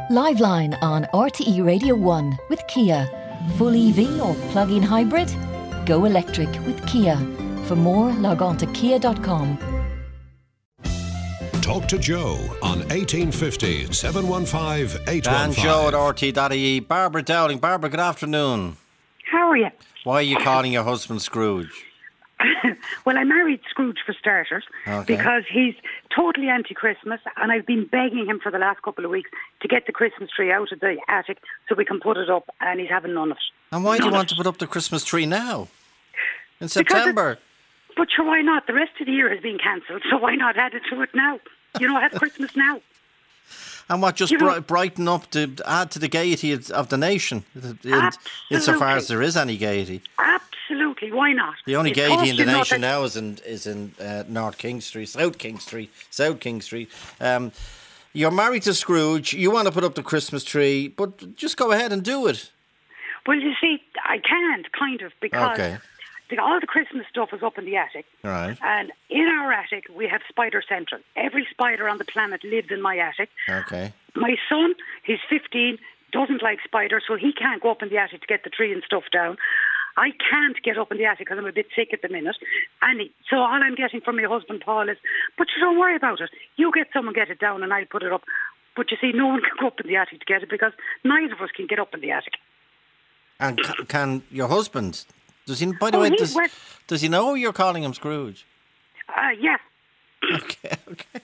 Liveline on RTE Radio 1 with Kia. Full EV or plug-in hybrid? Go electric with Kia. For more, log on to kia.com. Talk to Joe on 1850 715 815. And Joe at RT.ie. Barbara Dowling. Barbara, good afternoon. How are you? Why are you calling your husband Scrooge? Well, I married Scrooge for starters because he's totally anti-Christmas, and I've been begging him for the last couple of weeks to get the Christmas tree out of the attic so we can put it up, and he's having none of it. And why do you want to put up the Christmas tree now? In September? But sure, why not? The rest of the year has been cancelled, so why not add it to it now? Have Christmas now. And what, just brighten up, to add to the gaiety of the nation, insofar as there is any gaiety? Absolutely, why not? The only gaiety in the nation now is in North King Street, South King Street. You're married to Scrooge, you want to put up the Christmas tree, but just go ahead and do it. Well, you see, I can't, kind of, because all the Christmas stuff is up in the attic. Right. And in our attic, we have Spider Central. Every spider on the planet lives in my attic. Okay. My son, he's 15, doesn't like spiders, so he can't go up in the attic to get the tree and stuff down. I can't get up in the attic because I'm a bit sick at the minute. So all I'm getting from my husband, Paul, is, but you don't worry about it. You get someone, get it down, and I'll put it up. But you see, no one can go up in the attic to get it because neither of us can get up in the attic. And can your husband... Does he, by the way, does he know you're calling him Scrooge? Yeah. Okay.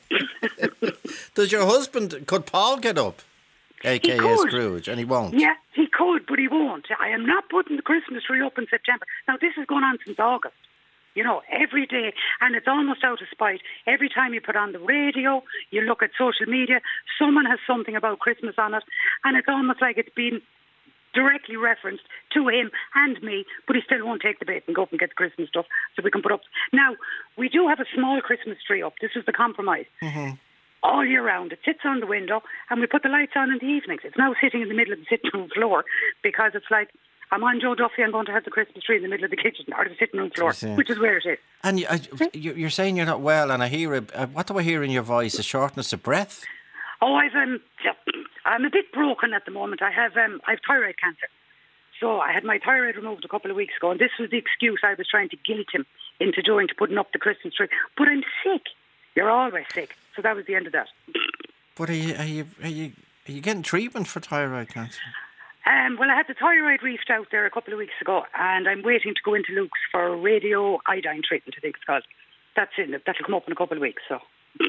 Does your husband, could Paul get up, a.k.a. Scrooge, and he won't? Yeah, he could, but he won't. I am not putting the Christmas tree up in September. Now, this has gone on since August. Every day, and it's almost out of spite. Every time you put on the radio, you look at social media, someone has something about Christmas on it, and it's almost like it's been directly referenced to him and me, but he still won't take the bait and go up and get the Christmas stuff so we can put up. Now, we do have a small Christmas tree up. This is the compromise. Mm-hmm. All year round. It sits on the window and we put the lights on in the evenings. It's now sitting in the middle of the sitting room floor because it's like, I'm on Joe Duffy, I'm going to have the Christmas tree in the middle of the kitchen or the sitting room floor, which is where it is. And you're saying you're not well, and I hear, what do I hear in your voice? A shortness of breath? Oh, I'm a bit broken at the moment. I have thyroid cancer. So I had my thyroid removed a couple of weeks ago, and this was the excuse I was trying to guilt him into doing to putting up the Christmas tree. But I'm sick. You're always sick. So that was the end of that. But are you getting treatment for thyroid cancer? Well, I had the thyroid reefed out there a couple of weeks ago, and I'm waiting to go into Luke's for radio iodine treatment, I think it's called. That's it. That'll come up in a couple of weeks, so...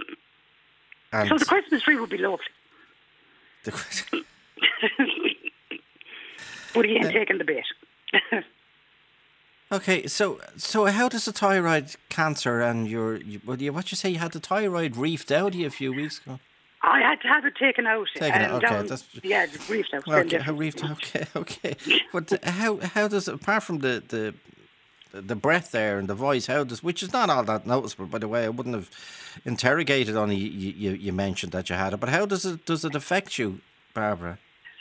So the Christmas tree would be lovely. But he ain't taking the bait. Okay, so how does the thyroid cancer and what you say, you had the thyroid reefed out of you a few weeks ago? I had to have it taken out. Okay. Reefed out. Okay. But how does, apart from the breath there and the voice, which is not all that noticeable, by the way, I wouldn't have interrogated on you mentioned that you had it, but how does it affect you, Barbara?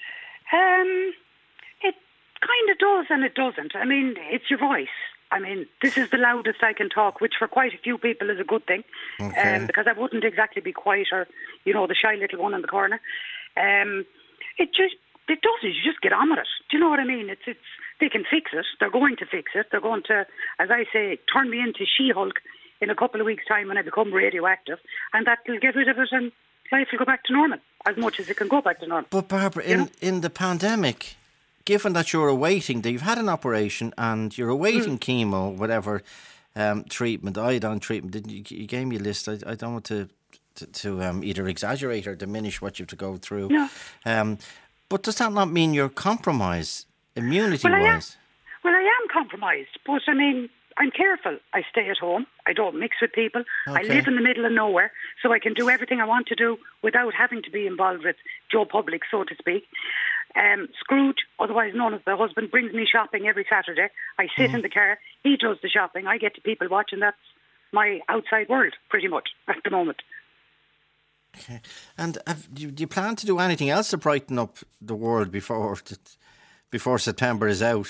It kind of does and it doesn't. I mean, it's your voice. I mean, this is the loudest I can talk, which for quite a few people is a good thing, because I wouldn't exactly be quiet or, the shy little one in the corner. It does. You just get on with it. Do you know what I mean? It's they can fix it. They're going to fix it. They're going to, as I say, turn me into She-Hulk in a couple of weeks' time when I become radioactive, and that will get rid of it, and life will go back to normal as much as it can go back to normal. But Barbara, in the pandemic, given that you've had an operation and you're awaiting chemo, whatever treatment, iodine treatment, you gave me a list. I don't want to either exaggerate or diminish what you have to go through. No. But does that not mean you're compromised, immunity-wise? Well, I am compromised, but I mean, I'm careful. I stay at home. I don't mix with people. Okay. I live in the middle of nowhere, so I can do everything I want to do without having to be involved with Joe Public, so to speak. Scrooge, otherwise known as the husband, brings me shopping every Saturday. I sit in the car. He does the shopping. I get to people watching. That's my outside world, pretty much, at the moment. Okay. And do you plan to do anything else to brighten up the world before September is out?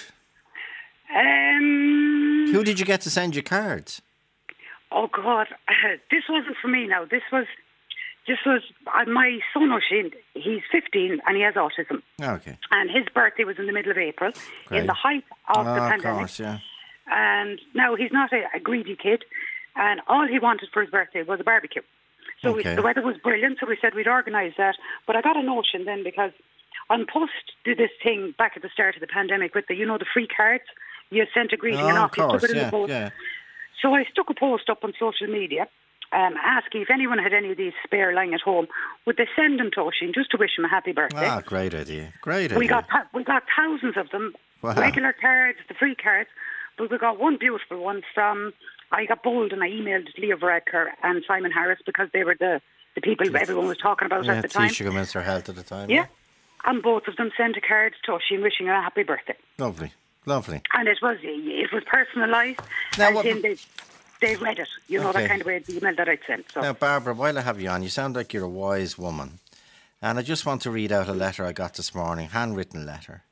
Who did you get to send you cards? Oh, God. This wasn't for me now. This was this was my son Oisín. He's 15 and he has autism. Okay. And his birthday was in the middle of April, in the height of the pandemic. Of course, yeah. And now he's not a greedy kid, and all he wanted for his birthday was a barbecue. So the weather was brilliant, so we said we'd organise that. But I got a notion then, because On Post did this thing back at the start of the pandemic with the free cards. You sent a greeting and off, you took it in the post. Yeah. So I stuck a post up on social media asking if anyone had any of these spare lying at home, would they send them to Oisín just to wish him a happy birthday? Ah, great idea. Great idea. We got thousands of them, regular cards, the free cards, but we got one beautiful one from... I got bold and I emailed Leo Varadkar and Simon Harris because they were the people everyone was talking about at the time. Taoiseach Minister Health at the time. Yeah. And both of them sent a card to Oisín wishing her a happy birthday. Lovely. And it was personalised. Now, they read it, that kind of way, the email that I'd sent. So. Now, Barbara, while I have you on, you sound like you're a wise woman. And I just want to read out a letter I got this morning, handwritten letter.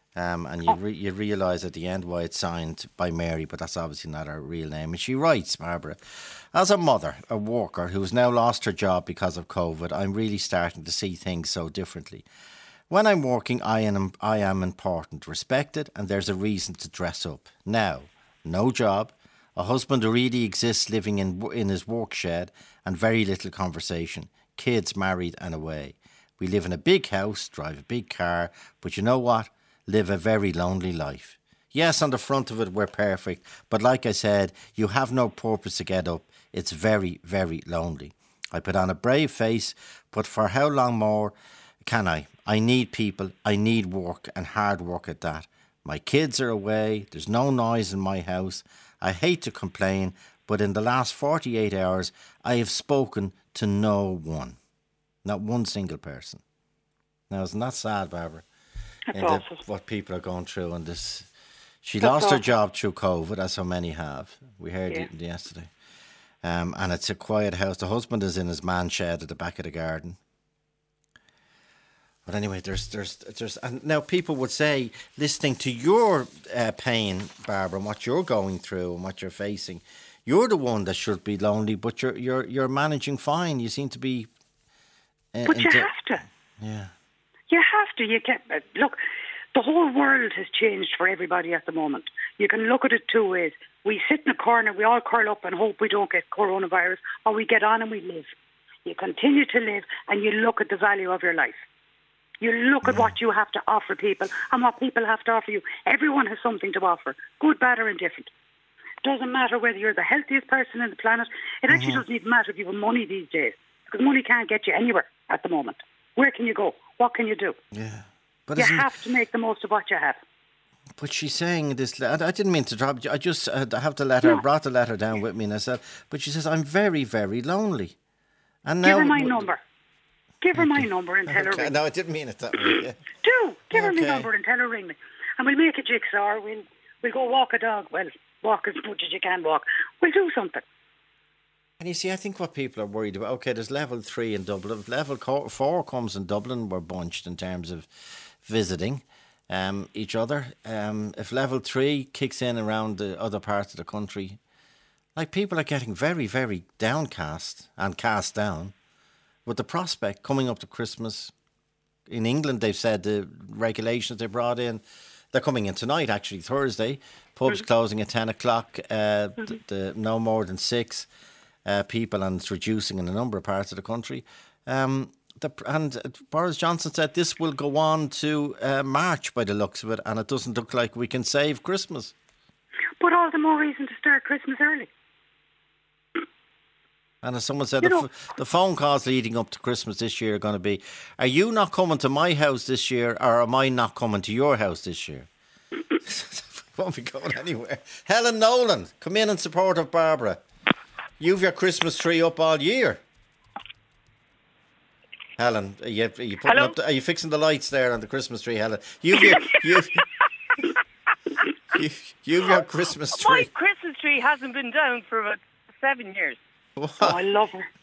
And you realise at the end why it's signed by Mary, but that's obviously not her real name. And she writes, Barbara, as a mother, a worker who has now lost her job because of COVID, I'm really starting to see things so differently. When I'm working, I am important, respected, and there's a reason to dress up. Now, no job, a husband who really exists living in his work shed, and very little conversation. Kids married and away. We live in a big house, drive a big car, but you know what? Live a very lonely life. Yes, on the front of it, we're perfect. But like I said, you have no purpose to get up. It's very, very lonely. I put on a brave face, but for how long more can I? I need people. I need work, and hard work at that. My kids are away. There's no noise in my house. I hate to complain, but in the last 48 hours, I have spoken to no one. Not one single person. Now, isn't that sad, Barbara? What people are going through in this. She lost her job through COVID, as so many have. We heard it yesterday. And it's a quiet house. The husband is in his man shed at the back of the garden. But anyway, there's and now people would say, listening to your pain, Barbara, and what you're going through and what you're facing, you're the one that should be lonely, but you're managing fine. You seem to be. But you have to. Yeah. You have to. You can't look. The whole world has changed for everybody at the moment. You can look at it two ways. We sit in a corner, we all curl up and hope we don't get coronavirus, or we get on and we live. You continue to live, and you look at the value of your life. You look at what you have to offer people and what people have to offer you. Everyone has something to offer, good, bad, or indifferent. Doesn't matter whether you're the healthiest person on the planet. It actually doesn't even matter if you have money these days, because money can't get you anywhere at the moment. Where can you go? What can you do? Yeah. But you have to make the most of what you have. But she's saying this. I didn't mean to drop. I just have the letter. I brought the letter down with me, and I said, but she says, I'm very, very lonely. And now, give her my number. Give her my number and tell her ring. No, I didn't mean it that way. Yeah. Give her my number and tell her ring me. And we'll make a jigsaw. We'll go walk a dog. Well, walk as much as you can walk. We'll do something. And you see, I think what people are worried about, okay, there's level 3 in Dublin. If level 4 comes in Dublin, we're bunched in terms of visiting each other. If level 3 kicks in around the other parts of the country, like, people are getting very, very downcast and cast down with the prospect coming up to Christmas. In England, they've said the regulations they brought in, they're coming in tonight, actually, Thursday. Pubs closing at 10 o'clock, no more than 6 people, and it's reducing in a number of parts of the country. And Boris Johnson said this will go on to March by the looks of it, and it doesn't look like we can save Christmas. But all the more reason to start Christmas early. And as someone said, the phone calls leading up to Christmas this year are going to be, are you not coming to my house this year, or am I not coming to your house this year? Won't be going anywhere. Helen Nolan, come in support of Barbara. You've your Christmas tree up all year. Helen, are you putting up are you fixing the lights there on the Christmas tree, Helen? You've your Christmas tree. My Christmas tree hasn't been down for about 7 years. What? Oh, I love her.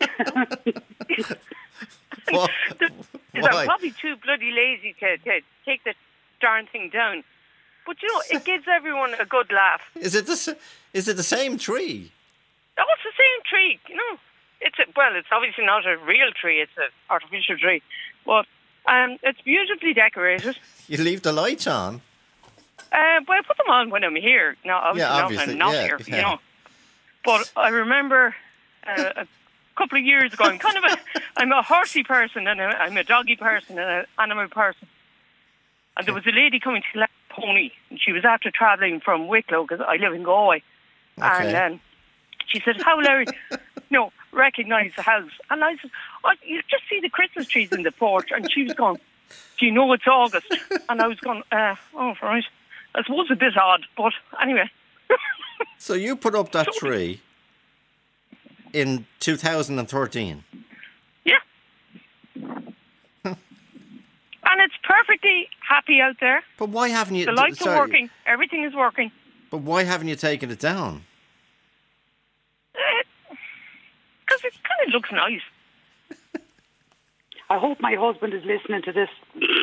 What? Because I'm probably too bloody lazy to take the darn thing down. But it gives everyone a good laugh. Is it the same tree? Oh, it's the same tree, it's obviously not a real tree. It's an artificial tree, but it's beautifully decorated. You leave the lights on? I put them on when I'm here. No, obviously not when I'm not here, you know. But I remember a couple of years ago, I'm a horsey person, and I'm a doggy person, and an animal person. And there was a lady coming to collect a pony, and she was after travelling from Wicklow, because I live in Galway. Okay. And she said, how will I recognise the house? And I said, you just see the Christmas trees in the porch. And she was going, do you know it's August? And I was going, right. I suppose a bit odd, but anyway. So you put up that tree in 2013? Yeah. And it's perfectly happy out there. But why haven't you... The lights are working. Everything is working. But why haven't you taken it down? Because it kind of looks nice. I hope my husband is listening to this.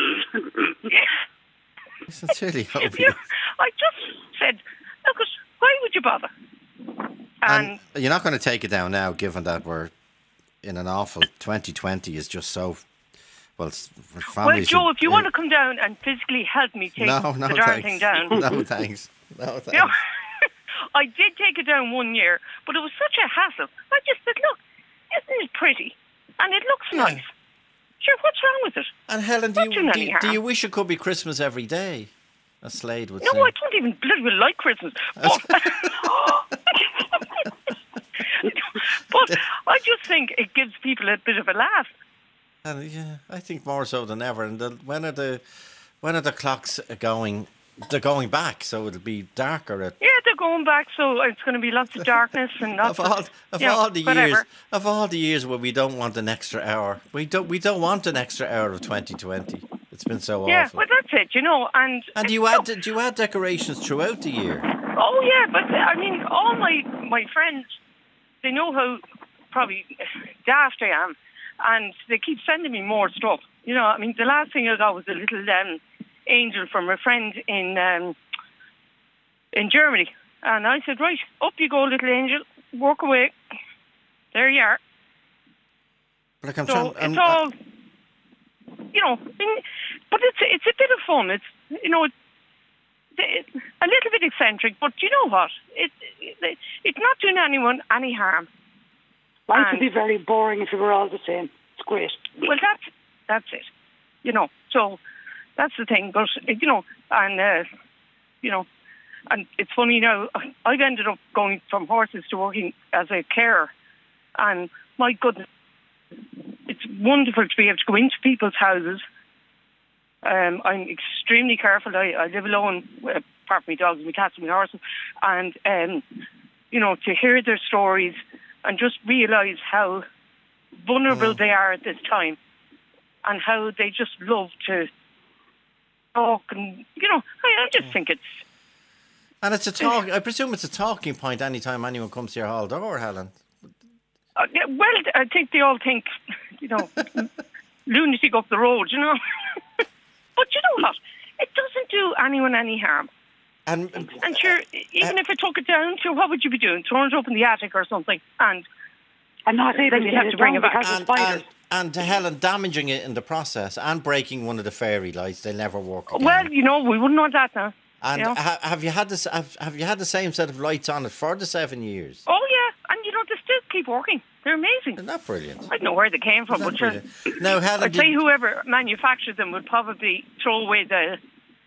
I sincerely hope I just said, look, why would you bother? And you're not going to take it down now, given that we're in an awful 2020 is just so... Well, Joe, if you want to come down and physically help me take the darn thing down. No, thanks. No, thanks. You know, I did take it down one year, but it was such a hassle. I just said, look, isn't it pretty? And it looks nice. Sure, what's wrong with it? And Helen, do you wish it could be Christmas every day? As Slade would say. No, I don't even literally like Christmas. But I just think it gives people a bit of a laugh. And yeah, I think more so than ever. And when are the clocks going? They're going back, so it'll be darker. Yeah, they're going back, so it's going to be lots of darkness and lots of all the years where we don't want an extra hour. We don't want an extra hour of 2020. It's been so awful. Yeah, well, that's it, you know. And do you add decorations throughout the year? Oh yeah, but I mean, all my friends, they know how probably daft I am. And they keep sending me more stuff. You know, I mean, the last thing I got was a little angel from a friend in Germany. And I said, right, up you go, little angel, walk away. There you are. But it's all, you know, but it's a bit of fun. It's, you know, it's a little bit eccentric, but you know what? It's not doing anyone any harm. Life would be very boring if we were all the same. It's great. Well, that's it. You know, so that's the thing. But, you know, and, you know, and it's funny now, I've ended up going from horses to working as a carer. And my goodness, it's wonderful to be able to go into people's houses. I'm extremely careful. I live alone, apart from my dogs, my cats and my horses. And, you know, to hear their stories and just realise how vulnerable they are at this time and how they just love to talk. And, you know, I just think it's... And it's I presume it's a talking point any time anyone comes to your hall door, Helen. Well, I think they all think, you know, lunatic up the road, you know. But you know what? It doesn't do anyone any harm. And sure, even if I took it down, sure, what would you be doing? Throwing it up in the attic or something? And not able to have to bring it back. And Helen, damaging it in the process and breaking one of the fairy lights, they'll never work again. Well, you know, we wouldn't want that now. And you know? have you had this? Have you had the same set of lights on it for the 7 years? Oh yeah, and you know they still keep working. They're amazing. Isn't that brilliant? I don't know where they came from, but sure. Now, Helen, I'd say whoever manufactured them would probably throw away the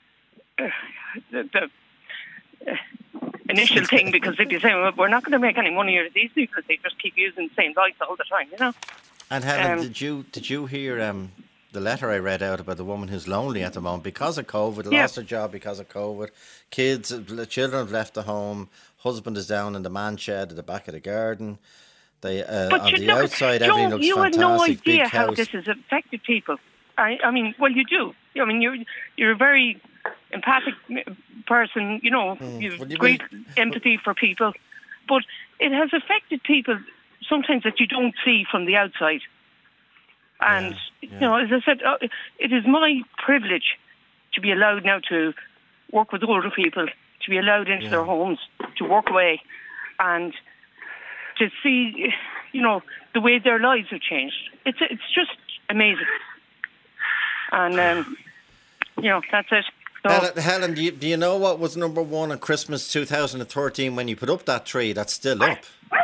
initial thing, because they'd be saying, well, we're not going to make any money out of these because they just keep using the same lights all the time, you know. And Helen, did you hear the letter I read out about the woman who's lonely at the moment because of COVID, lost her job because of COVID, children have left the home, husband is down in the man shed at the back of the garden. They on the outside, everything looks fantastic. You have no idea how this has affected people. I mean, well, you do. I mean, you're a very empathic person. You know, you've great empathy for people, but it has affected people sometimes that you don't see from the outside. And you know, as I said, it is my privilege to be allowed now to work with older people, to be allowed into their homes, to work away, and to see, the way their lives have changed. It's just amazing. And, that's it. So, Helen, do you know what was number one on Christmas 2013 when you put up that tree? That's still up.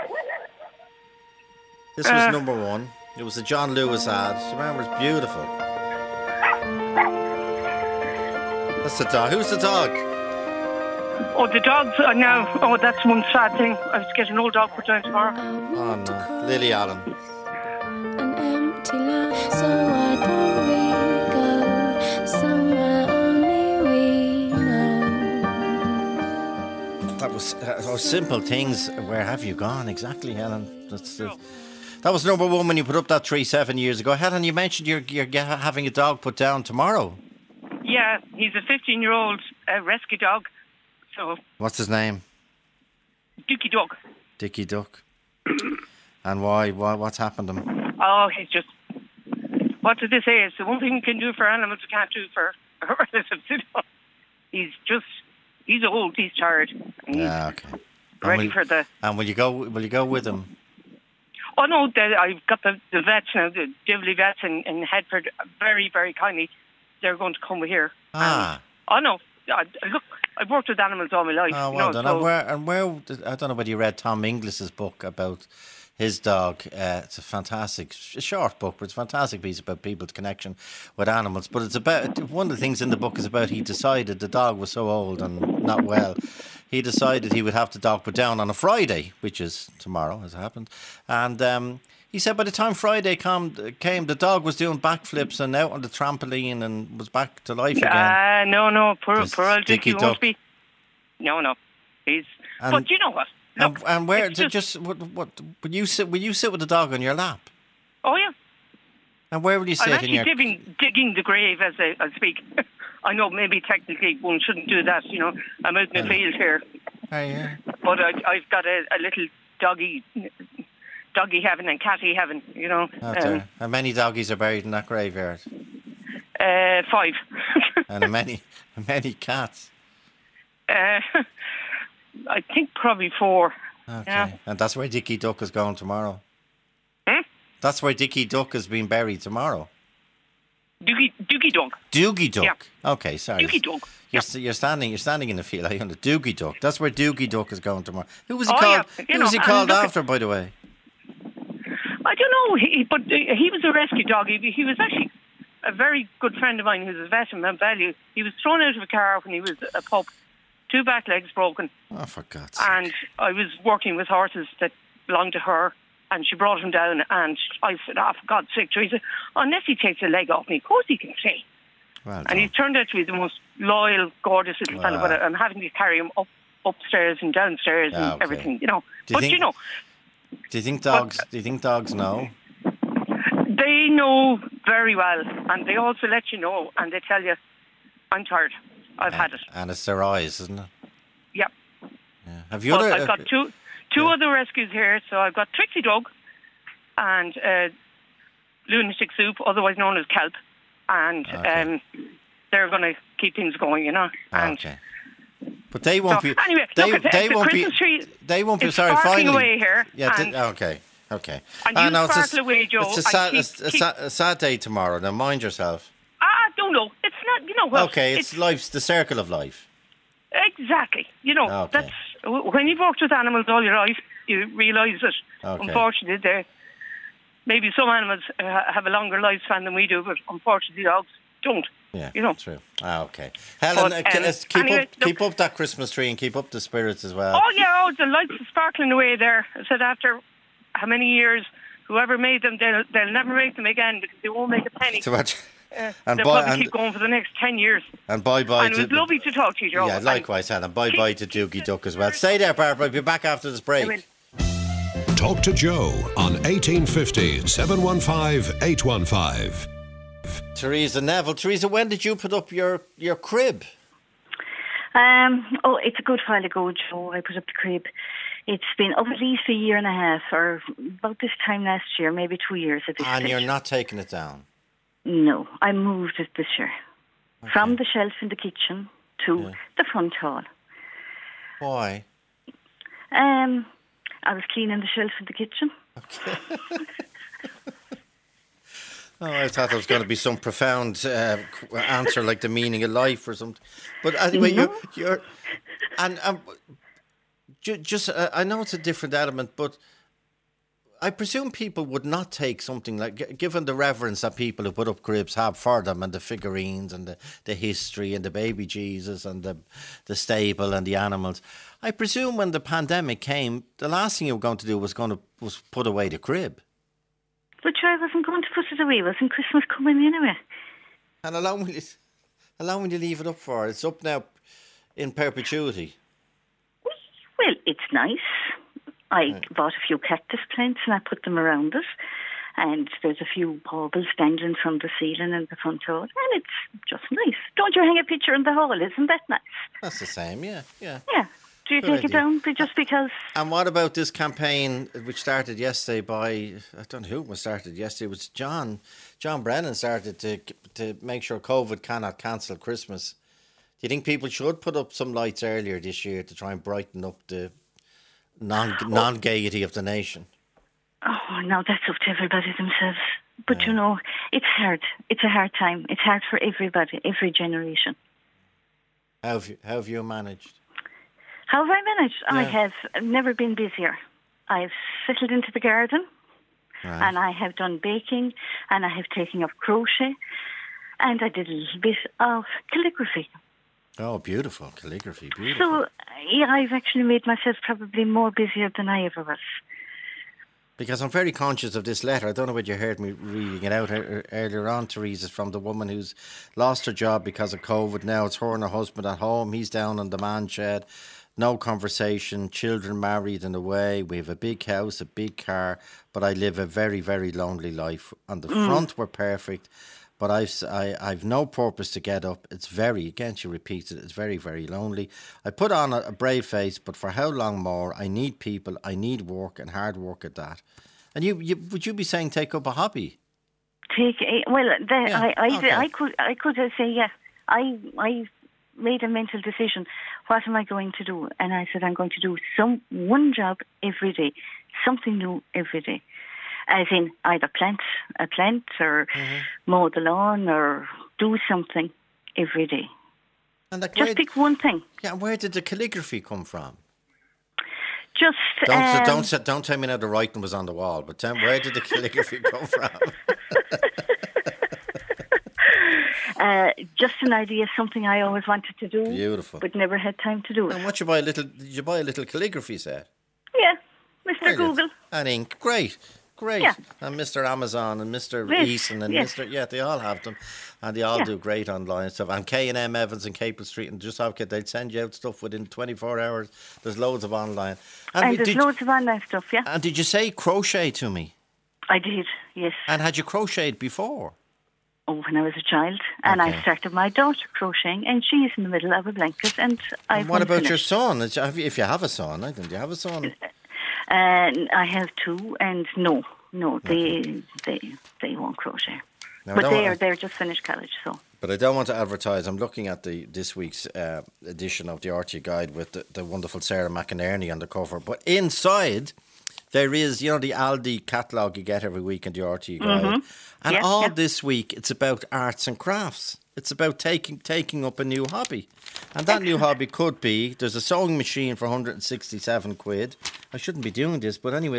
This was number one. It was a John Lewis ad. Do you remember? It's beautiful. That's the dog. Who's the dog? Oh, the dogs are now. Oh, that's one sad thing. I was getting an old dog put down tomorrow. Oh, no. Lily Allen. An empty land, so why don't we go somewhere only we know? That was simple things. Where have you gone? Exactly, Helen. That was number one when you put up that tree 7 years ago. Helen, you mentioned you're having a dog put down tomorrow. Yeah, he's a 15-year-old rescue dog. So. What's his name? Dookie Duck. Dickie Duck. And why? What's happened to him? Oh, he's just. What did they say? It's the one thing you can do for animals you can't do for relatives. He's old. He's tired. Okay. Ready for the. And will you go with him? Oh no, I've got the vets now, the Divley vets in Headford. Very, very kindly, they're going to come here. Ah. No. Look, I've worked with animals all my life. Oh, well done. So where? I don't know whether you read Tom Inglis's book about his dog. It's a short book, but it's a fantastic piece about people's connection with animals. But it's about, one of the things in the book is about, he decided the dog was so old and not well. He decided he would have the dog put down on a Friday, which is tomorrow, as it happened. And he said by the time Friday came, the dog was doing backflips and out on the trampoline and was back to life again. No, poor old Dickie won't be. No, but you know what? Look, and where? What? Will you sit with the dog on your lap? Oh yeah. And where will you sit? I'm actually digging the grave as I speak. I know maybe technically one shouldn't do that. I'm out in the field here. Oh yeah. But I've got a little doggy heaven and catty heaven. How many doggies are buried in that graveyard? 5. And how many cats? I think probably 4. Okay. Yeah. And that's where Dickie Duck is going tomorrow. That's where Dickie Duck is being buried tomorrow. Doogie Duck. Doogie Duck. Yeah. Okay, sorry. Doogie Duck. You're standing in the field. I under Doogie Duck. That's where Doogie Duck is going tomorrow. Who was he called? Who was he called after, by the way? I don't know. But he was a rescue dog. He was actually a very good friend of mine who's a vet in Mount Value. He was thrown out of a car when he was a pup. 2 back legs broken. Oh, for God's sake. And I was working with horses that belonged to her, and she brought him down, and I said, for God's sake, Teresa, unless he takes a leg off me, of course he can stay. Well and he turned out to be the most loyal, gorgeous little fellow, but I'm having to carry him upstairs and downstairs and everything, Do you think dogs know? They know very well, and they also let you know, and they tell you, I'm tired. I've had it. And it's their eyes, isn't it? Yep. Yeah. Have you I've got two other rescues here. So I've got Trixie Dog and Lunatic Soup, otherwise known as Kelp. And they're going to keep things going, And, but they won't be. Anyway, they won't be. They won't be. It's Sorry, sparkling finally. away here. Yeah. Okay. And you sparkle away, Joe. It's a sad day tomorrow. Now mind yourself. I don't know. It's not. Okay, it's life's the circle of life. Exactly. Okay. That's when you've worked with animals all your life, you realise that. Okay. Unfortunately, maybe some animals have a longer lifespan than we do, but unfortunately, dogs don't. Yeah, true. Okay. Helen, keep up that Christmas tree and keep up the spirits as well. Oh yeah, the lights are sparkling away there. I said after how many years, whoever made them, they'll never make them again because they won't make a penny. They'll probably keep going for the next 10 years. And bye-bye. And it was lovely to talk to you, Joe. Yeah, likewise, Helen. Bye-bye to Doogie Duck as well. Stay there, Barbara. I'll be back after this break. Talk to Joe on 1850 715 815. Teresa Neville. Teresa, when did you put up your crib? It's a good while ago, Joe. I put up the crib. It's been up at least a year and a half, or about this time last year, maybe 2 years at this stage. And you're not taking it down? No, I moved it this year. Okay. From the shelf in the kitchen to the front hall. Why? I was cleaning the shelf in the kitchen Oh, I thought there was going to be some profound answer like the meaning of life or something. But anyway, you're and just I know it's a different element, but I presume people would not take something like, given the reverence that people who put up cribs have for them, and the figurines and the history and the baby Jesus and the stable and the animals. I presume when the pandemic came, the last thing you were going to do was put away the crib. But I wasn't going to put it away. Wasn't Christmas coming anyway? And how long will you leave it up for? It's up now in perpetuity. Well, it's nice. I bought a few cactus plants and I put them around it. And there's a few baubles dangling from the ceiling in the front door. And it's just nice. Don't you hang a picture in the hall? Isn't that nice? That's the same, yeah. Yeah. Do you take it down just because? And what about this campaign which started yesterday by, I don't know who was started yesterday, it was John Brennan started to make sure COVID cannot cancel Christmas. Do you think people should put up some lights earlier this year to try and brighten up the non-gaiety of the nation? Oh, no, that's up to everybody themselves. But you know, it's hard. It's a hard time. It's hard for everybody, every generation. How have you managed? How have I managed? Yeah. I have never been busier. I've settled into the garden, and I have done baking, and I have taken up crochet, and I did a little bit of calligraphy. Oh, beautiful. Calligraphy, beautiful. So, yeah, I've actually made myself probably more busier than I ever was. Because I'm very conscious of this letter. I don't know whether you heard me reading it out earlier on, Teresa, from the woman who's lost her job because of COVID. Now it's her and her husband at home. He's down in the man shed. No conversation, children married and away. We have a big house, a big car, but I live a very, very lonely life. On the front, we're perfect, but I've no purpose to get up. It's very, again, she repeats it, it's very, very lonely. I put on a brave face, but for how long more? I need people, I need work, and hard work at that. And would you be saying take up a hobby? I could say, yeah. I made a mental decision. What am I going to do? And I said, I'm going to do one job every day, something new every day. As in either plant a plant or mow the lawn or do something every day. And just pick one thing. Yeah, where did the calligraphy come from? Just don't tell me now the writing was on the wall, but where did the calligraphy come from? Just an idea, something I always wanted to do. Beautiful. But never had time to do it. And did you buy a little calligraphy set? Yeah, Mr. Google. And ink, great. Yeah. And Mr. Amazon and Mr. Eason and Mr. Yeah, they all have them. And they all do great online stuff. And K&M Evans and Capel Street and Just Have Kid, they'd send you out stuff within 24 hours. There's loads of online. And there's loads of online stuff, yeah. And did you say crochet to me? I did, yes. And had you crocheted before? Oh, when I was a child. And I started my daughter crocheting, and she's in the middle of a blanket, and what about your son? If you have a son, do you have a son? I have two, and no, they won't crochet. No, but they're just finished college, so. But I don't want to advertise. I'm looking at this week's edition of the RTE Guide with the wonderful Sarah McInerney on the cover. But inside, there is, the Aldi catalogue you get every week in the RTE Guide. And this week, it's about arts and crafts. It's about taking up a new hobby. And that new hobby could be, there's a sewing machine for 167 quid. I shouldn't be doing this, but anyway,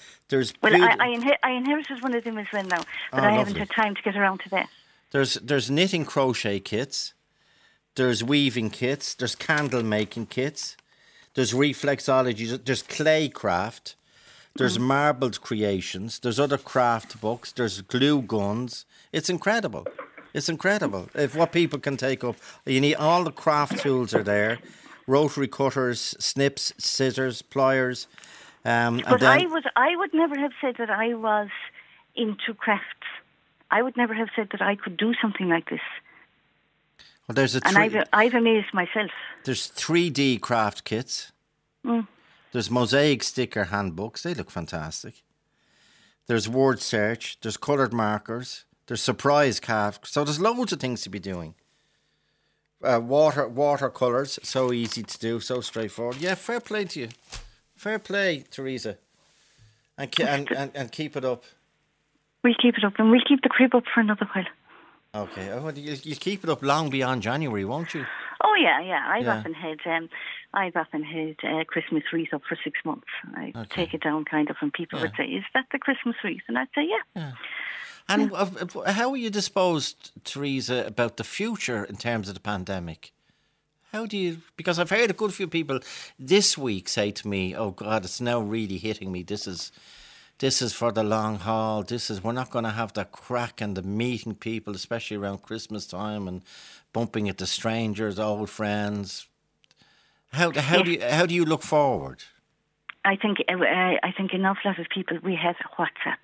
I inherited one of them as well now, but I haven't had time to get around to that. There's knitting crochet kits, there's weaving kits, there's candle making kits, there's reflexology, there's clay craft, there's marbled creations, there's other craft books, there's glue guns. It's incredible. It's incredible. If what people can take up, you need all the craft tools are there, rotary cutters, snips, scissors, pliers. But I would never have said that I was into crafts. I would never have said that I could do something like this. Well, I've amazed myself. There's 3D craft kits. There's mosaic sticker handbooks. They look fantastic. There's word search. There's coloured markers. There's surprise craft. So there's loads of things to be doing. Watercolours. So easy to do. So straightforward. Yeah, fair play to you. Fair play, Teresa. And keep it up. We'll keep it up, and we'll keep the crib up for another while. Okay. Oh, well, you'll keep it up long beyond January, won't you? Oh yeah. I've often had Christmas wreath up for 6 months. I take it down kind of, and people would say, "Is that the Christmas wreath?" And I'd say, "Yeah." And how are you disposed, Teresa, about the future in terms of the pandemic? How do you? Because I've heard a good few people this week say to me, "Oh God, it's now really hitting me. This is for the long haul. We're not going to have the crack and the meeting people, especially around Christmas time, and bumping into strangers, old friends." How do you look forward? I think an awful lot of people, we have WhatsApp.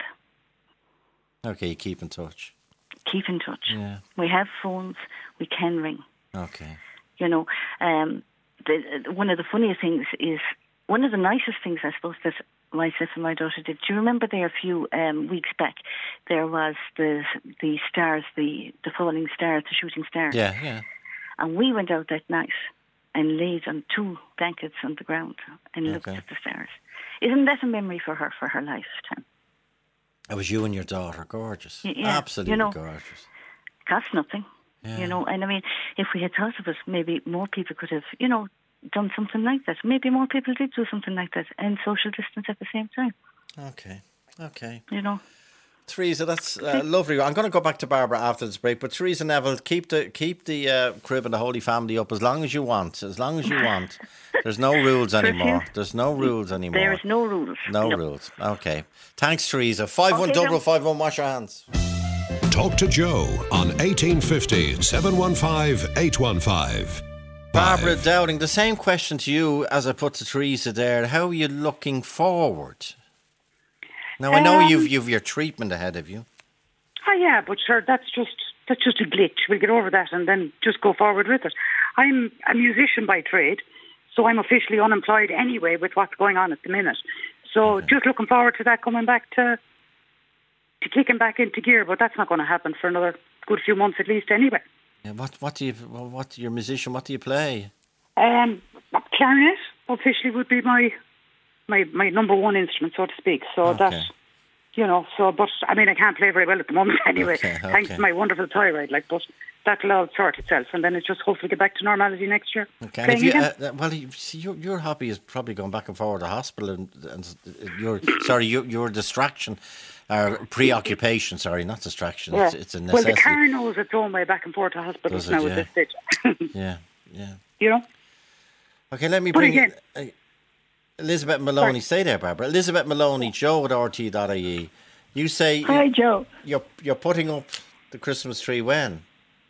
Okay, you keep in touch. Keep in touch. Yeah. We have phones. We can ring. Okay. You know, one of the funniest things is, one of the nicest things, I suppose, that myself and my daughter did. Do you remember there a few weeks back, there was the stars, the falling stars, the shooting stars. Yeah. And we went out that night and laid on 2 blankets on the ground and looked at the stars. Isn't that a memory for her lifetime? It was you and your daughter, gorgeous. Yeah, absolutely gorgeous. Cost nothing. Yeah. You know, and I mean, if we had thought of it, maybe more people could have, you know, done something like that. Maybe more people did do something like that, and social distance at the same time. Okay. You know, Teresa, that's lovely. I'm going to go back to Barbara after this break, but Teresa Neville, keep the crib and the Holy Family up as long as you want. As long as you want. There's no rules anymore. There's no rules anymore. There is no rules. No rules. Okay. Thanks, Teresa. 515551. Wash your hands. Talk to Joe on 1850 715 815. Barbara Dowding, the same question to you as I put to Teresa there. How are you looking forward? Now, I know you've your treatment ahead of you. Oh, yeah, but sure, that's just a glitch. We'll get over that and then just go forward with it. I'm a musician by trade, so I'm officially unemployed anyway with what's going on at the minute. So just looking forward to that coming back to kicking back into gear, but that's not going to happen for another good few months at least anyway. Yeah, you're a musician, what do you play? Clarinet officially would be my number one instrument, so to speak. So that, you know, but I mean, I can't play very well at the moment anyway, thanks to my wonderful thyroid, but that'll all sort itself, and then it just hopefully get back to normality next year. Okay, and if you, your hobby is probably going back and forward to hospital, and your distraction, or preoccupation, sorry, not distraction, it's a necessity. Well, the car knows its own way back and forth to hospitals now at this stage. Yeah. You know? Okay, let me bring in Elizabeth Maloney. Stay there, Barbara. Elizabeth Maloney, Joe at RT.ie. You say... Hi, Joe. You're putting up the Christmas tree when?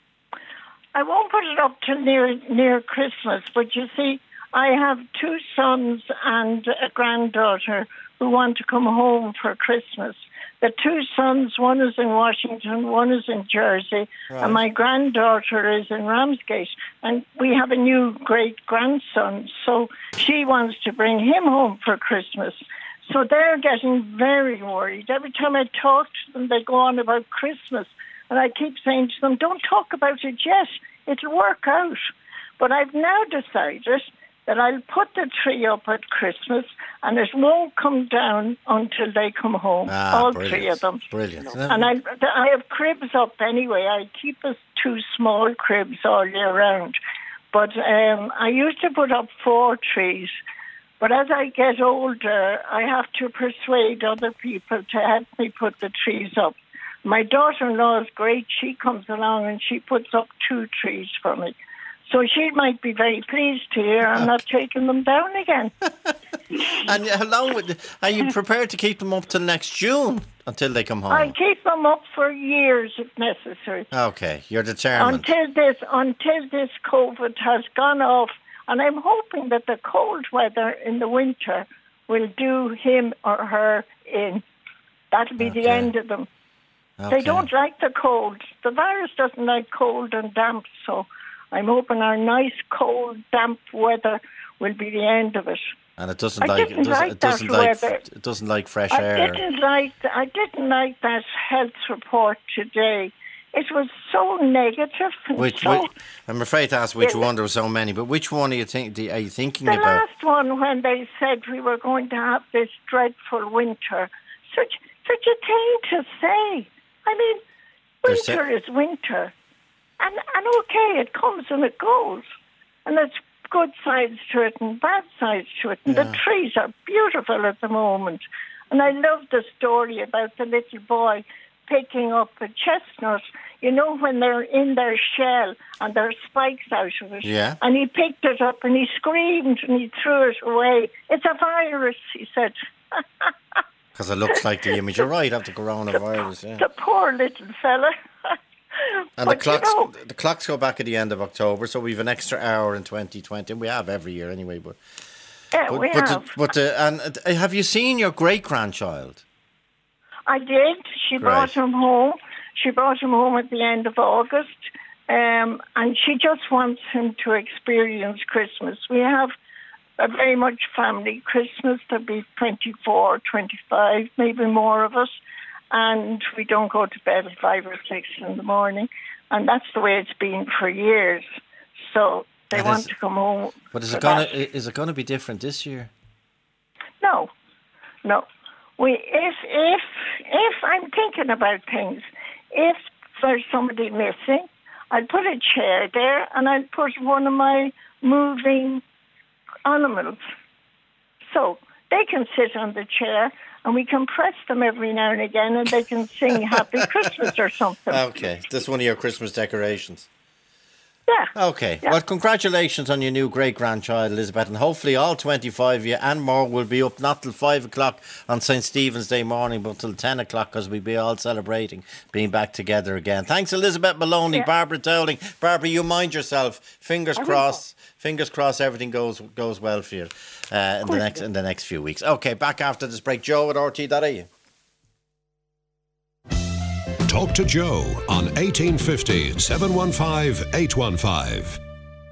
I won't put it up till near Christmas, but you see, I have 2 sons and a granddaughter who want to come home for Christmas. The 2 sons, one is in Washington, one is in Jersey, and my granddaughter is in Ramsgate. And we have a new great-grandson, so she wants to bring him home for Christmas. So they're getting very worried. Every time I talk to them, they go on about Christmas. And I keep saying to them, don't talk about it yet. It'll work out. But I've now decided that I'll put the tree up at Christmas and it won't come down until they come home, all brilliant. 3 of them. Brilliant. And I have cribs up anyway. I keep us 2 small cribs all year round. But I used to put up 4 trees. But as I get older, I have to persuade other people to help me put the trees up. My daughter-in-law is great. She comes along and she puts up 2 trees for me. So she might be very pleased to hear I'm not taking them down again. And how long are you prepared to keep them up till next June until they come home? I keep them up for years if necessary. Okay, you're determined. Until this COVID has gone off, and I'm hoping that the cold weather in the winter will do him or her in. That'll be the end of them. Okay. They don't like the cold. The virus doesn't like cold and damp, so I'm hoping our nice, cold, damp weather will be the end of it. And it doesn't like fresh air. I didn't like that health report today. It was so negative. And I'm afraid to ask which one. There were so many, but which one are you thinking the about? last one, when they said we were going to have this dreadful winter. Such a thing to say. I mean, winter is winter. And okay, it comes and it goes. And there's good sides to it and bad sides to it. And the trees are beautiful at the moment. And I love the story about the little boy picking up a chestnut, you know, when they're in their shell and there are spikes out of it. Yeah. And he picked it up and he screamed and he threw it away. It's a virus, he said. Because it looks like the image. You're right, of the coronavirus. The poor little fella. And but the clocks go back at the end of October, so we've an extra hour in 2020, and we have every year anyway. We have. And have you seen your great grandchild? I did. She brought him home. She brought him home at the end of August, and she just wants him to experience Christmas. We have a very much family Christmas. There'll be 24, 25, maybe more of us. And we don't go to bed at 5 or 6 in the morning. And that's the way it's been for years. So they want to come home. But is it gonna be different this year? No. If I'm thinking about things, if there's somebody missing, I'd put a chair there and I'd put one of my moving animals. So they can sit on the chair and we can press them every now and again and they can sing Happy Christmas or something. Okay, this is one of your Christmas decorations. Yeah. Okay, well, congratulations on your new great-grandchild, Elizabeth, and hopefully all 25 of you and more will be up not till 5 o'clock on St. Stephen's Day morning, but till 10 o'clock because we'll be all celebrating being back together again. Thanks, Elizabeth Maloney, Barbara Dowling. Barbara, you mind yourself. Fingers crossed everything goes well for you in the next few weeks. Okay, back after this break. Joe at RT.ie. Talk to Joe on 1850 715 815.